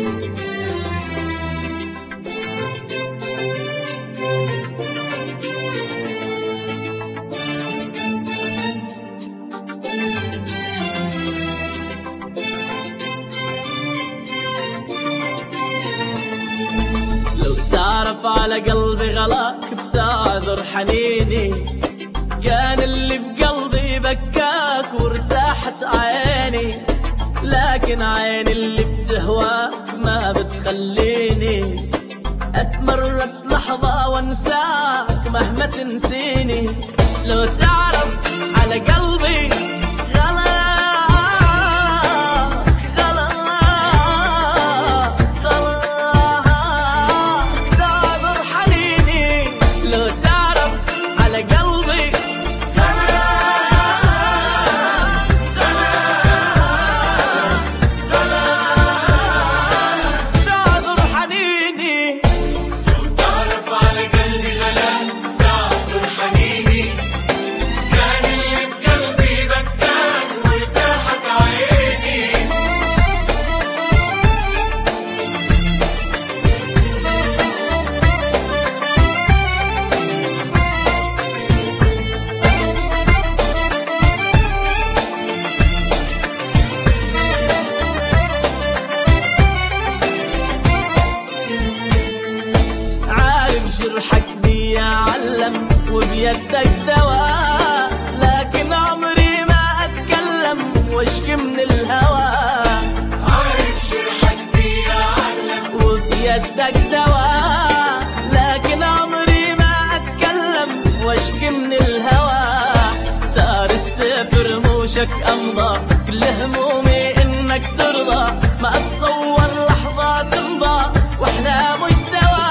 على قلبي غلاك بتعذر حنيني، كان اللي بقلبي بكاك وارتاحت عيني، لكن عيني اللي بتهواك ما بتخليني اتمرد لحظة وانساك مهما تنسيني. لو تعرف على قلبي جرحك بي علم وبيدك دواء، لكن عمري ما اتكلم واشكي من الهوى. عارف جرحك بي علم وبيدك دواء، لكن عمري ما اتكلم واشكي من الهوى. دار السيف رموشك امضى، كل همومي انك ترضى، ما اتصور لحظة تمضى واحنا مش سوا.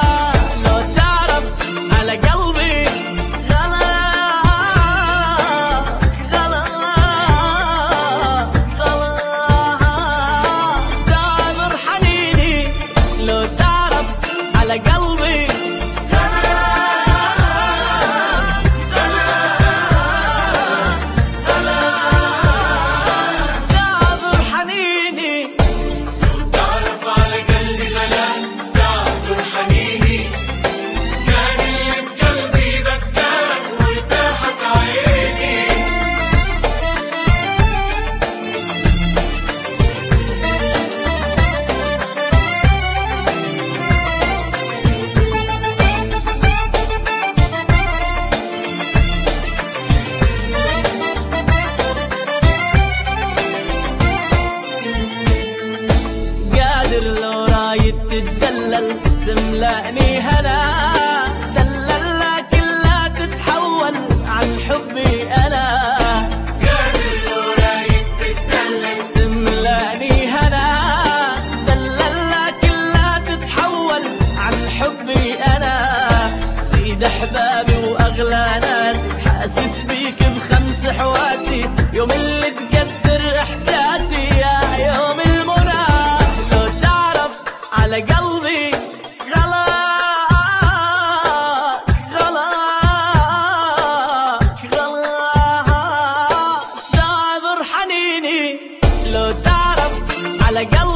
لو رايد تتدلل تملأني هنا، دلل لكن لا تتحول عن حبي أنا. قادر لو رايد تتدلل تملأني هنا، دلل لكن لا تتحول عن حبي أنا. سيد أحبابي وأغلى ناسي، حاسس بيك بخمس حواسي، يوم اللي تقدر إحساسي يا يوم المنى. على قلبي غلاك تعذر حنيني، لو تعرف على قلبي